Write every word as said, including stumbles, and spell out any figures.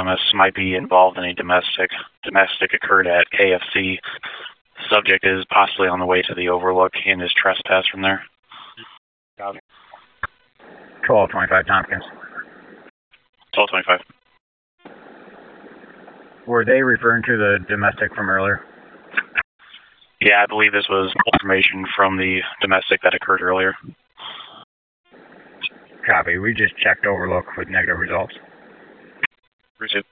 Anonymous might be involved in a domestic. Domestic occurred at K F C. Subject is possibly on the way to the Overlook and is trespassed from there. Copy. twelve twenty-five Tompkins. twelve twenty-five. Were they referring to the domestic from earlier? Yeah, I believe this was information from the domestic that occurred earlier. Copy. We just checked Overlook with negative results. Received.